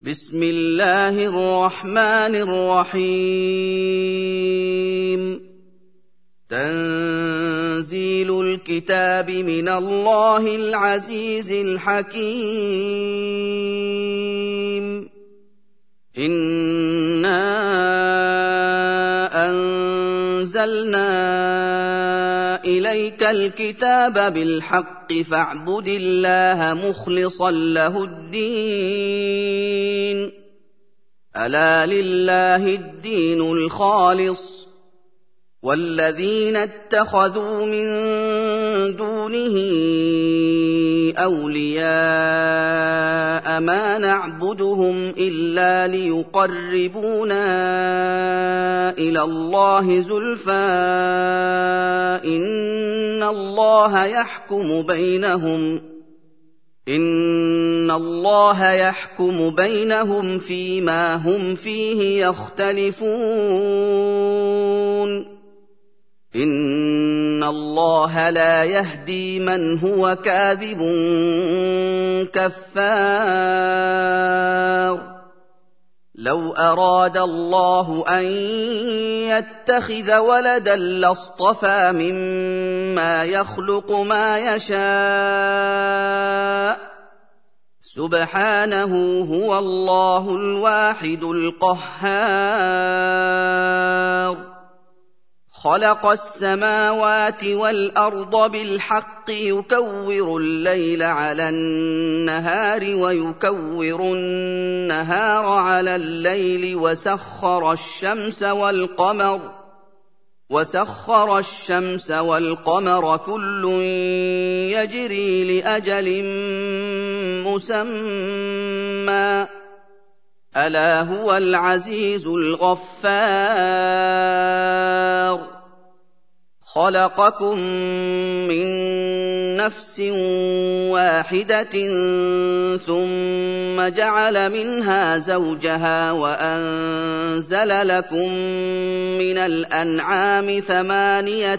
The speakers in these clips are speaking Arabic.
بسم الله الرحمن الرحيم تنزيل الكتاب من الله العزيز الحكيم إنا أنزلنا إليك الكتاب بالحق فاعبد الله مخلصا له الدين ألا لله الدين الخالص والذين اتخذوا من دونه أولياء ما نعبدهم إلا ليقربونا إلى الله زلفى إن الله يحكم بينهم فيما هم فيه يختلفون إن الله لا يهدي من هو كاذب كفار لو أراد الله أن يتخذ ولدا لاصطفى مما يخلق ما يشاء سبحانه هو الله الواحد القهار خلق السماوات والأرض بالحق يكور الليل على النهار ويكور النهار على الليل وسخر الشمس والقمر كل يجري لأجل مسمى ألا هو العزيز الغفار خلقكم من نفس واحدة ثم جعل منها زوجها وأنزل لكم من الأنعام 8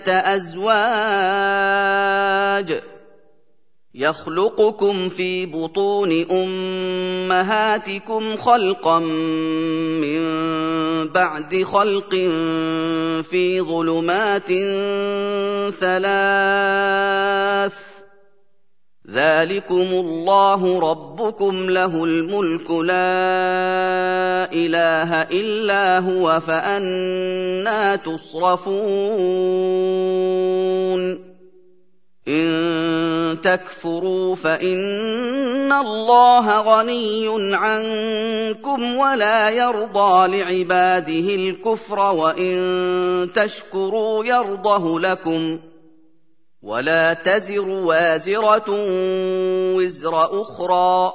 أزواج يخلقكم في بطون أمهاتكم خلقا من بعد خلق في ظلمات 3 ذلكم الله ربكم له الملك لا إله إلا هو فأنى تصرفون إن تكفروا فإن الله غني عنكم ولا يرضى لعباده الكفر وإن تشكروا يرضه لكم ولا تزر وازرة وزر أخرى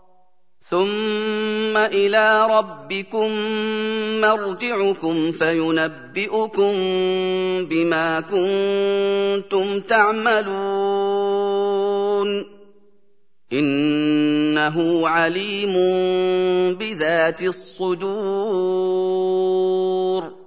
ثم إلى ربكم مرجعكم فينبئكم بما كنتم تعملون إنه عليم بذات الصدور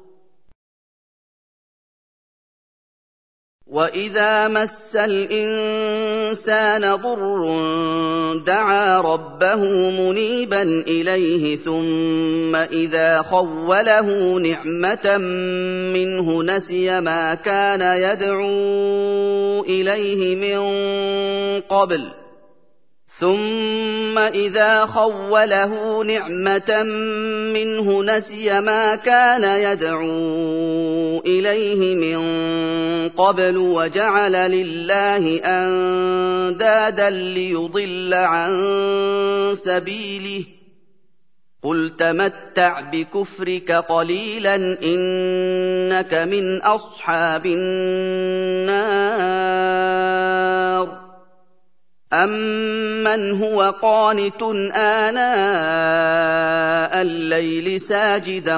وإذا مس الإنسان ضر دعا ربه منيبا إليه ثم إذا خوله نعمة منه نسي ما كان يدعو إليه من قبل وجعل لله أندادا ليضل عن سبيله قل تمتع بكفرك قليلا إنك من أصحاب النار أَمَّنْ هُوَ قَانِتٌ آنَاءَ اللَّيْلِ سَاجِدًا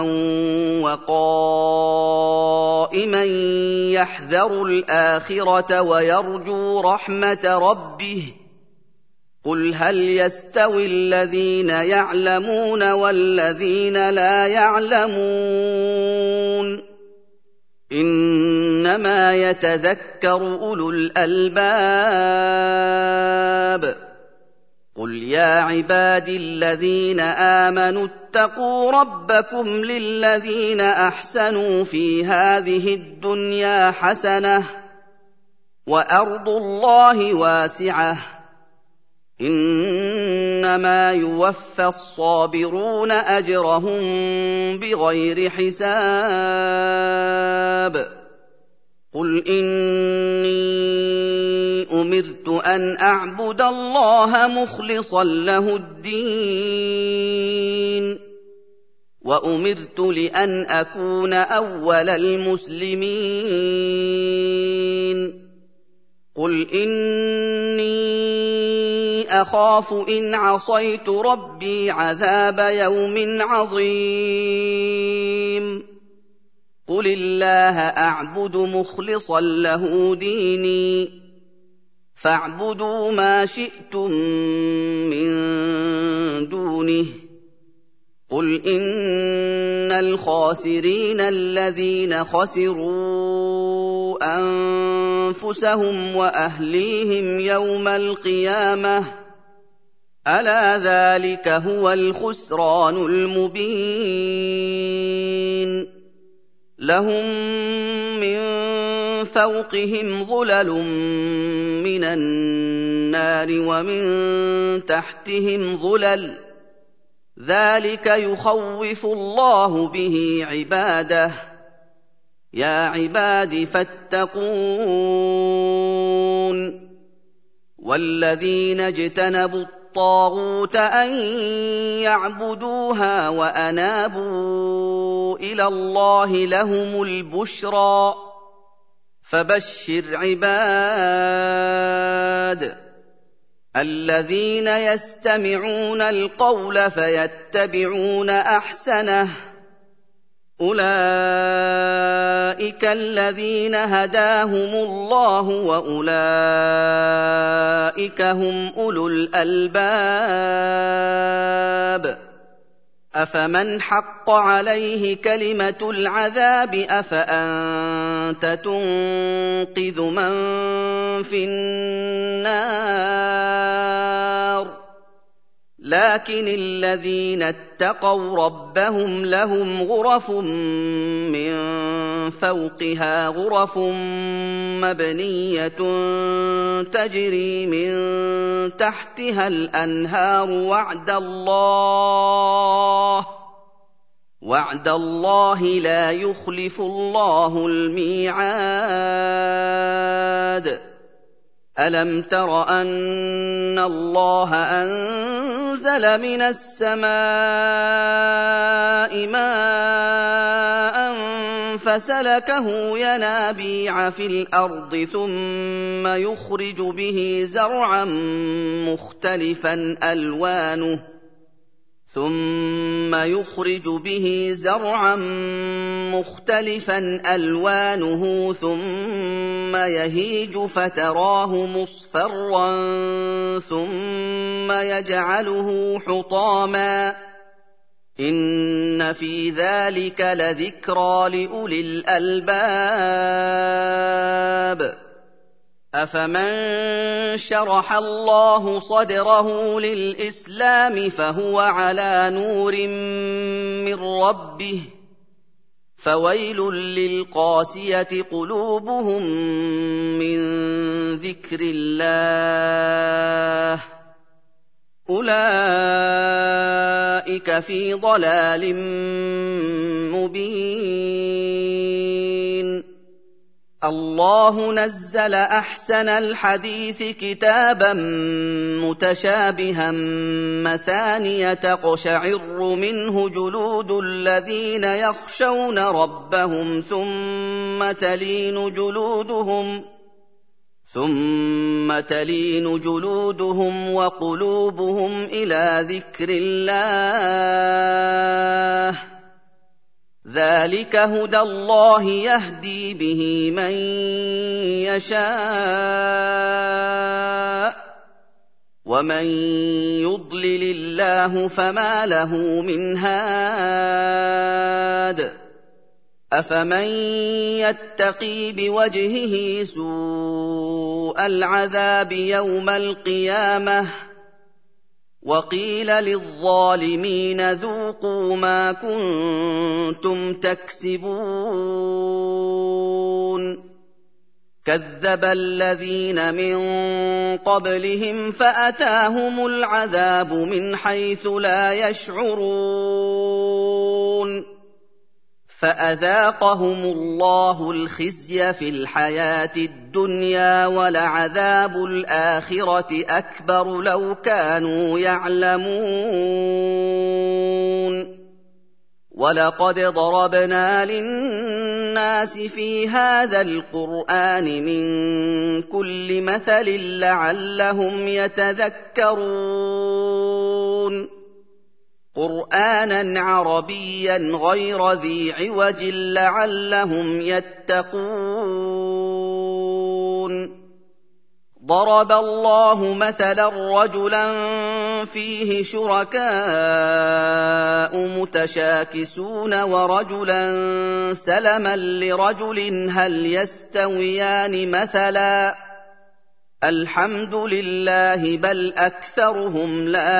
وَقَائِمًا يَحْذَرُ الْآخِرَةَ وَيَرْجُو رَحْمَةَ رَبِّهِ قُلْ هَلْ يَسْتَوِي الَّذِينَ يَعْلَمُونَ وَالَّذِينَ لَا يَعْلَمُونَ إِنَّمَا يَتَذَكَّرُ أُولُو الْأَلْبَابِ قُلْ يَا عِبَادِي الَّذِينَ آمَنُوا اتَّقُوا رَبَّكُمْ لِلَّذِينَ أَحْسَنُوا فِي هَٰذِهِ الدُّنْيَا حَسَنَةٌ وَأَرْضُ اللَّهِ وَاسِعَةٌ ۚ إِنَّمَا يُوَفَّى الصَّابِرُونَ أَجْرَهُم بِغَيْرِ حِسَابٍ قُلْ إِنِّي أُمِرْتُ أَنْ أَعْبُدَ اللَّهَ مُخْلِصًا لَّهُ الدِّينَ وَأُمِرْتُ لِأَنْ أَكُونَ أَوَّلَ الْمُسْلِمِينَ قُلْ إِنِّي أَخَافُ إِنْ عَصَيْتُ رَبِّي عَذَابَ يَوْمٍ عَظِيمٍ قُلِ اللَّهَ أَعْبُدُ مُخْلِصًا لَّهُ دِينِي فَاعْبُدُوا مَا شِئْتُم مِّن دُونِهِ قُلْ إِنَّ الْخَاسِرِينَ الَّذِينَ خَسِرُوا أَنفُسَهُمْ وَأَهْلِيهِمْ يَوْمَ الْقِيَامَةِ ۗ أَلَا ذَٰلِكَ هُوَ الْخُسْرَانُ الْمُبِينُ لَهُم مِّن فَوْقِهِمْ ظُلَلٌ مِّنَ النَّارِ وَمِن تَحْتِهِمْ ظُلَلٌ ۚ ذَٰلِكَ يُخَوِّفُ اللَّهُ بِهِ عِبَادَهُ ۚ يَا عِبَادِ فَاتَّقُونِ وَالَّذِينَ اجْتَنَبُوا الطَّاغُوتَ أَن يَعْبُدُوهَا وَأَنَابُوا إِلَى اللَّهِ لَهُمُ الْبُشْرَىٰ ۚ فَبَشِّرْ عِبَادِ الَّذِينَ يَسْتَمِعُونَ الْقَوْلَ فَيَتَّبِعُونَ أَحْسَنَهُ ۚ أُولَٰئِكَ الَّذِينَ هَدَاهُمُ اللَّهُ ۖ وَأُولَٰئِكَ هُمْ أُولُو الْأَلْبَابِ أَفَمَنْ حَقَّ عَلَيْهِ كَلِمَةُ الْعَذَابِ أَفَأَنتَ تُنقِذُ مَن فِي النَّارِ لَٰكِنِ الَّذِينَ اتَّقَوْا رَبَّهُمْ لَهُمْ غُرَفٌ مِّن فَوْقِهَا غُرَفٌ مَّبْنِيَّةٌ تَجْرِي مِن تَحْتِهَا الْأَنْهَارُ وَعْدَ اللَّهِ لَا يُخْلِفُ اللَّهُ الْمِيعَادَ أَلَمْ تَرَ أَنَّ اللَّهَ أَنزَلَ مِنَ السَّمَاءِ مَاءً فَسَلَكَهُ يَنَابِيعَ فِي الْأَرْضِ ثُمَّ يُخْرِجُ بِهِ زَرْعًا مُّخْتَلِفًا أَلْوَانُهُ ثُمَّ يَهِيجُ فَتَرَاهُ مُصْفَرًّا ثُمَّ يَجْعَلُهُ حُطَامًا ۚ إِنَّ فِي ذَٰلِكَ لَذِكْرَىٰ لِأُولِي الْأَلْبَابِ أَفَمَن شَرَحَ اللَّهُ صَدْرَهُ لِلْإِسْلَامِ فَهُوَ عَلَىٰ نُورٍ مِّن رَّبِّهِ ۖ فَوَيْلٌ لِّلْقَاسِيَةِ قُلُوبُهُم مِّن ذِكْرِ اللَّهِ ۚ أُولَٰئِكَ فِي ضَلَالٍ مُّبِينٍ اللَّهُ نَزَّلَ أَحْسَنَ الْحَدِيثِ كِتَابًا مُّتَشَابِهًا مَّثَانِيَ تَقْشَعِرُّ مِنْهُ جُلُودُ الَّذِينَ يَخْشَوْنَ رَبَّهُمْ ثُمَّ تَلِينُ جُلُودُهُمْ وَقُلُوبُهُمْ إِلَىٰ ذِكْرِ اللَّهِ ۚ ذَٰلِكَ هُدَى اللَّهِ يَهْدِي بِهِ مَن يَشَاءُ ۚ وَمَن يُضْلِلِ اللَّهُ فَمَا لَهُ مِنْ هَادٍ أَفَمَن يَتَّقِي بِوَجْهِهِ سُوءَ الْعَذَابِ يَوْمَ الْقِيَامَةِ وقيل للظالمين ذوقوا ما كنتم تكسبون كذب الذين من قبلهم فأتاهم العذاب من حيث لا يشعرون فأذاقهم الله الخزي في الحياة الدنيا ولعذاب الآخرة أكبر لو كانوا يعلمون ولقد ضربنا للناس في هذا القرآن من كل مثل لعلهم يتذكرون قرآنًا عربيًّا غير ذي عوج لعلهم يتقون ضرب الله مثلاً رجلاً فيه شركاء متشاكسون ورجلاً سلماً لرجل هل يستويان مثلاً الحمد لله بل أكثرهم لا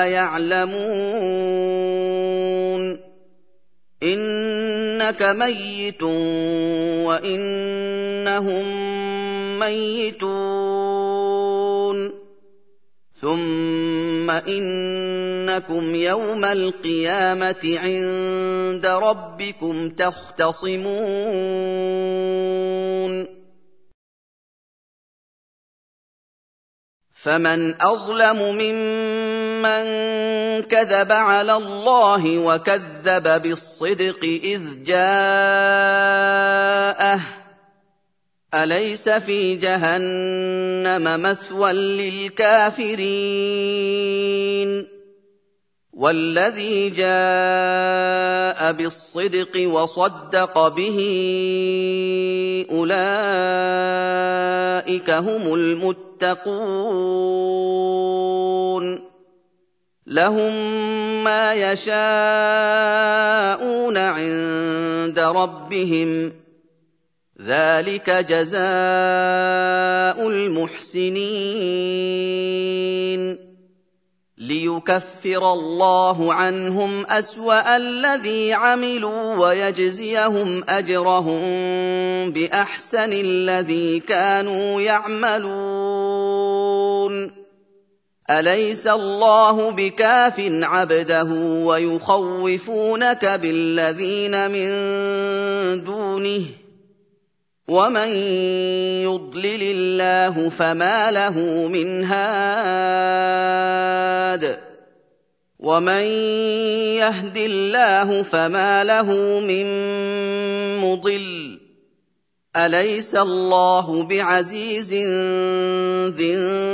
يعلمون إنك ميت وإنهم ميتون ثم إنكم يوم القيامة عند ربكم تختصمون فمن أظلم ممن كذب على الله وكذب بالصدق إذ جاءه أليس في جهنم مثوى للكافرين والذي جاء بالصدق وصدق به أولئك هم المتقون لهم ما يشاءون عند ربهم ذلك جزاء المحسنين ليكفر الله عنهم أسوأ الذي عملوا ويجزيهم أجرهم بأحسن الذي كانوا يعملون أليس الله بكاف عبده ويخوفونك بالذين من دونه ومن يضلل الله فما له من هاد ومن يهد الله فما له من مضل أليس الله بعزيز ذي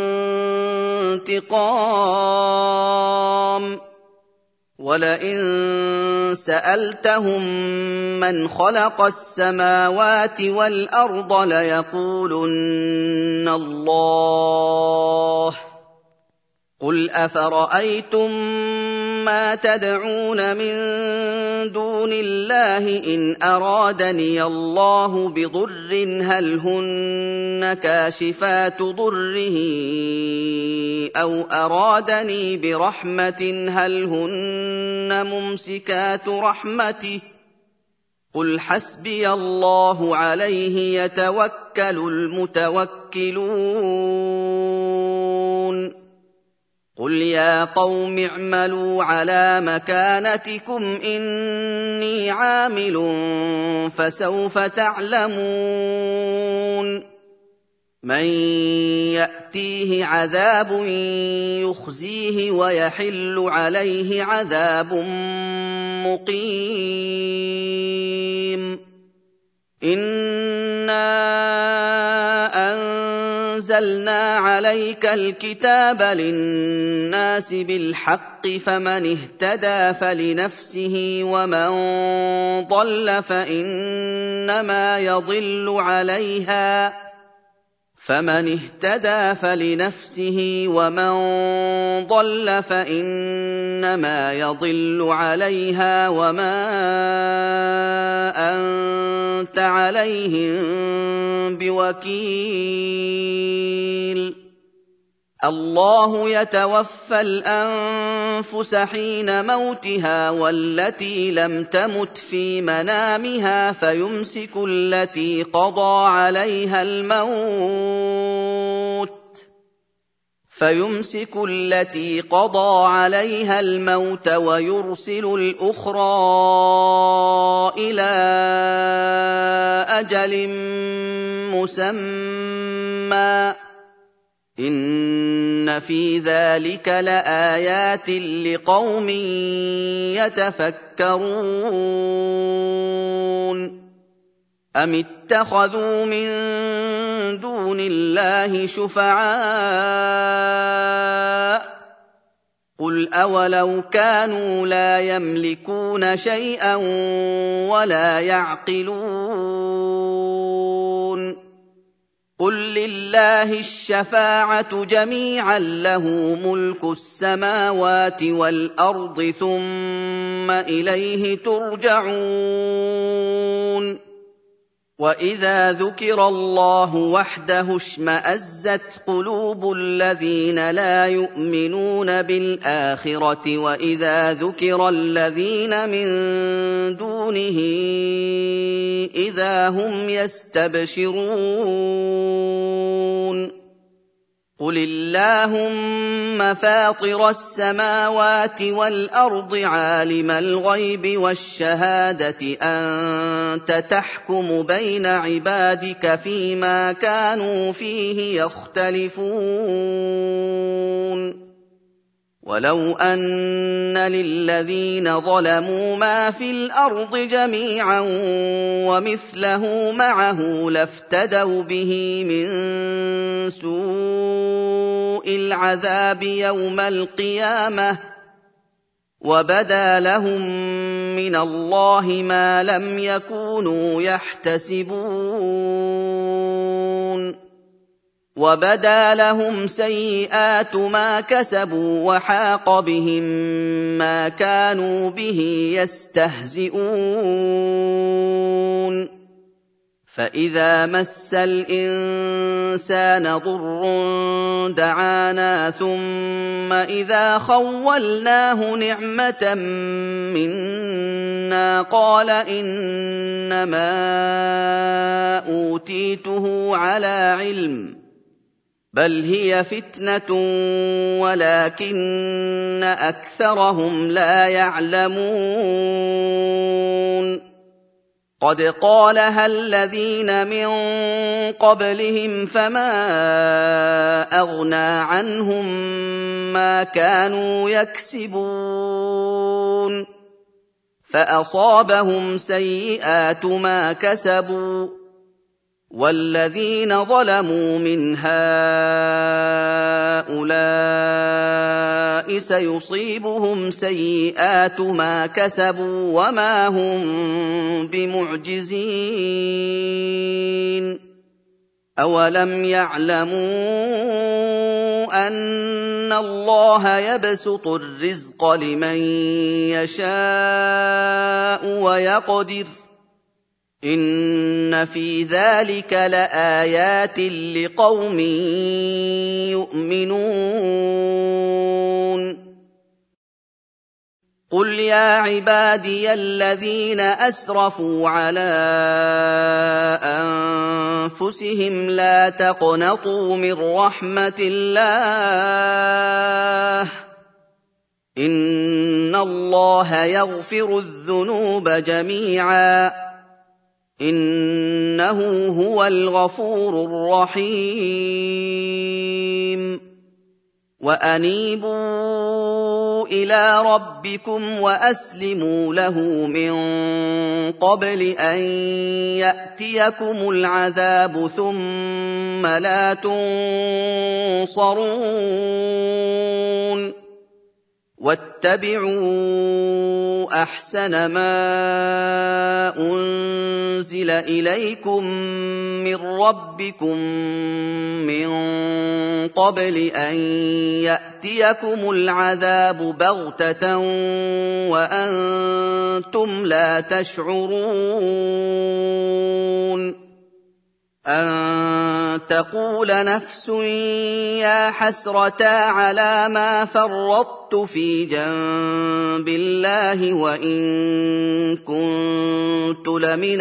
انتقام ولئن سألتهم من خلق السماوات والأرض ليقولن الله قل أفرأيتم ما تدعون من دون الله إن أرادني الله بضر هل هن كاشفات ضره أو أرادني برحمة هل هن ممسكات رحمته قل حسبي الله عليه يتوكل المتوكلون قل يا قوم اعملوا على مكانتكم إني عامل فسوف تعلمون من يأتيه عذاب يخزيه ويحل عليه عذاب مقيم إنا أنزلنا عليك الكتاب للناس بالحق فمن اهتدى فلنفسه ومن ضل فإنما يضل عليها فمن اهتدى فلنفسه ومن ضل فإنما يضل عليها وما أنت عليهم بوكيل الله يتوفى الأنفس حين موتها والتي لم تمت في منامها فيمسك التي قضى عليها الموت ويرسل الأخرى إلى أجل مسمى إن في ذلك لآيات لقوم يتفكرون أم اتخذوا من دون الله شفعاء قل أولو كانوا لا يملكون شيئا ولا يعقلون قل لله الشفاعة جميعا له ملك السماوات والأرض ثم إليه ترجعون وإذا ذكر الله وحده اشمأزت قلوب الذين لا يؤمنون بالآخرة وإذا ذكر الذين من دونه إذا هم يستبشرون قل اللهم فاطر السماوات والأرض عالم الغيب والشهادة أنت تحكم بين عبادك فيما كانوا فيه يختلفون ولو أن للذين ظلموا ما في الأرض جميعا ومثله معه لافتدوا به من سوء العذاب يوم القيامة وبدا لهم من الله ما لم يكونوا يحتسبون وبدا لهم سيئات ما كسبوا وحاق بهم ما كانوا به يستهزئون فإذا مس الإنسان ضر دعانا ثم إذا خولناه نعمة منا قال إنما أوتيته على علم بل هي فتنة ولكن أكثرهم لا يعلمون قد قالها الذين من قبلهم فما أغنى عنهم ما كانوا يكسبون فأصابهم سيئات ما كسبوا والذين ظلموا من هؤلاء سيصيبهم سيئات ما كسبوا وما هم بمعجزين أولم يعلموا أن الله يبسط الرزق لمن يشاء ويقدر إن في ذلك لآيات لقوم يؤمنون قل يا عبادي الذين أسرفوا على أنفسهم لا تقنطوا من رحمة الله إن الله يغفر الذنوب جميعا إنه هو الغفور الرحيم وأنيبوا إلى ربكم وأسلموا له من قبل أن يأتيكم العذاب ثم لا تنصرون واتبعوا أحسن ما أنزل إليكم من ربكم من قبل أن يأتيكم العذاب بغتة وأنتم لا تشعرون أن تقول نفس يا حسرتا على ما فرطت في جنب الله وإن كنت لمن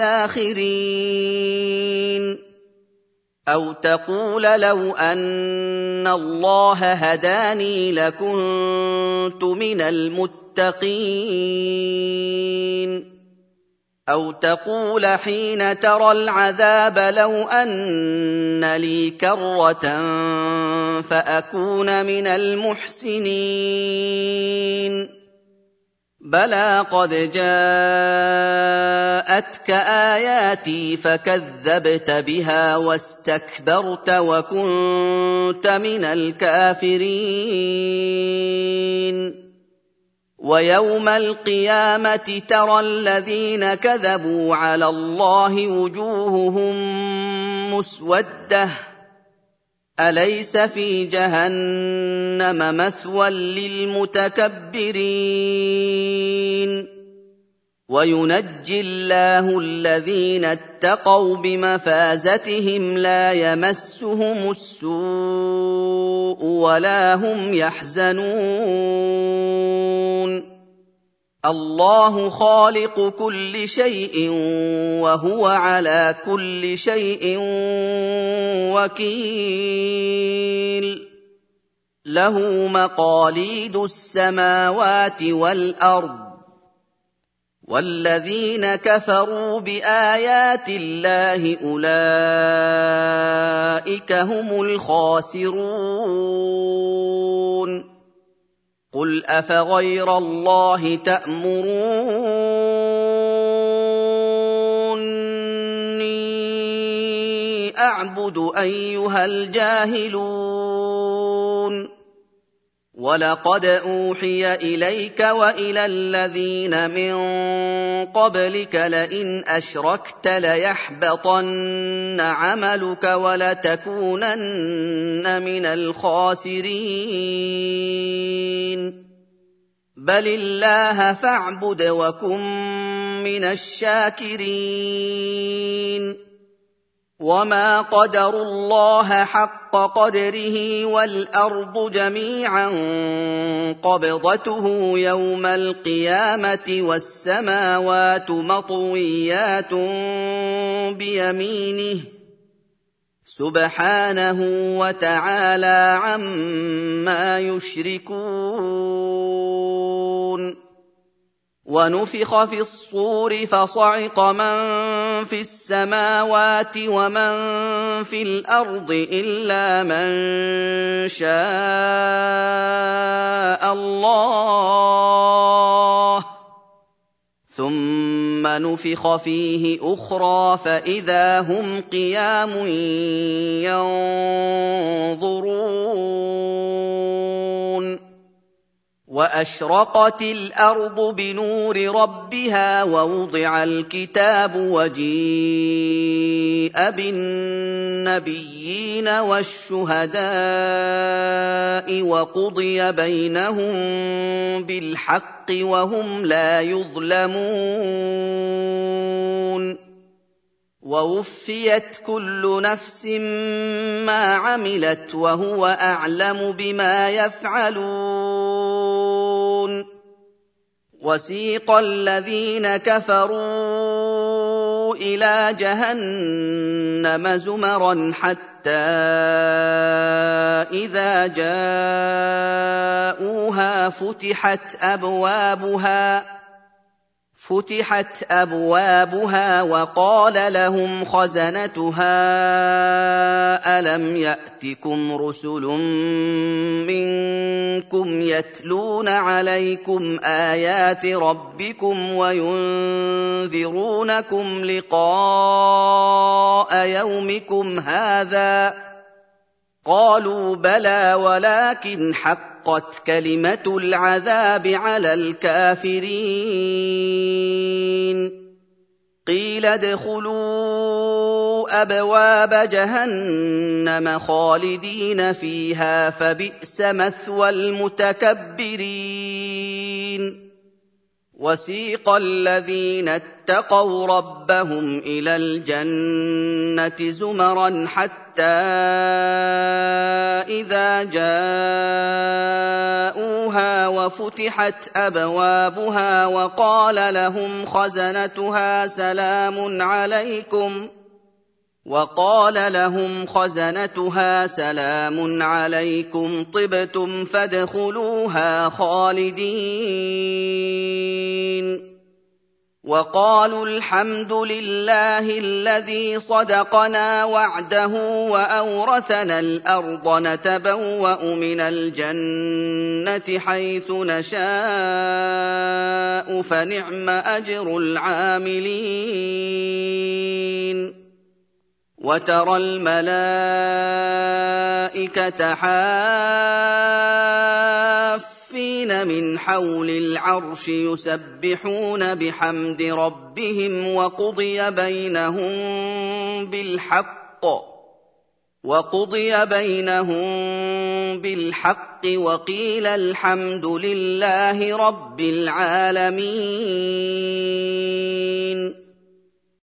الساخرين أو تقول لو أن الله هداني لكنت من المتقين أو تقول حين ترى العذاب لو أن لي كرة فأكون من المحسنين بلى قد جاءتك آياتي فكذبت بها واستكبرت وكنت من الكافرين ويوم القيامة ترى الذين كذبوا على الله وجوههم مسودة أليس في جهنم مثوى للمتكبرين وينجي الله الذين اتقوا بمفازتهم لا يمسهم السوء ولا هم يحزنون الله خالق كل شيء وهو على كل شيء وكيل له مقاليد السماوات والأرض والذين كفروا بآيات الله أولئك هم الخاسرون قل أفغير الله تأمروني أعبد أيها الجاهلون ولقد أوحي إليك وإلى الذين من قبلك لئن أشركت ليحبطن عملك ولتكونن من الخاسرين بل الله فاعبد وكن من الشاكرين وما قدروا الله حق قدره والأرض جميعا قبضته يوم القيامة والسماوات مطويات بيمينه سبحانه وتعالى عما يشركون ونفخ في الصور فصعق من في السماوات ومن في الأرض إلا من شاء الله ثم نفخ فيه أخرى فإذا هم قيام ينظرون وأشرقت الأرض بنور ربها ووضع الكتاب وجيء بالنبيين والشهداء وقضي بينهم بالحق وهم لا يظلمون ووفيت كل نفس ما عملت وهو أعلم بما يفعلون وسيق الذين كفروا إلى جهنم زمرا حتى إذا جاءوها فتحت أبوابها وقال لهم خزنتها ألم يأتكم رسل منكم يتلون عليكم آيات ربكم وينذرونكم لقاء يومكم هذا قالوا بلى ولكن حقت كلمة العذاب على الكافرين قيل ادخلوا أبواب جهنم خالدين فيها فبئس مثوى المتكبرين وَسِيقَ الَّذِينَ اتَّقَوْا رَبَّهُمْ إِلَى الْجَنَّةِ زُمَرًا حَتَّىٰ إِذَا جَاءُوهَا وَفُتِحَتْ أَبْوَابُهَا وَقَالَ لَهُمْ خَزَنَتُهَا سَلَامٌ عَلَيْكُمْ طِبْتُمْ فَادْخُلُوهَا خَالِدِينَ وَقَالُوا الْحَمْدُ لِلَّهِ الَّذِي صَدَقَنَا وَعْدَهُ وَأَوْرَثَنَا الْأَرْضَ نَتَبَوَّأُ مِنَ الْجَنَّةِ حَيْثُ نَشَاءُ فَنِعْمَ أَجْرُ الْعَامِلِينَ وَتَرَى الْمَلَائِكَةَ حَافِّينَ مِنْ حَوْلِ الْعَرْشِ يُسَبِّحُونَ بِحَمْدِ رَبِّهِمْ وَقُضِيَ بَيْنَهُم بِالْحَقِّ وَقِيلَ الْحَمْدُ لِلَّهِ رَبِّ الْعَالَمِينَ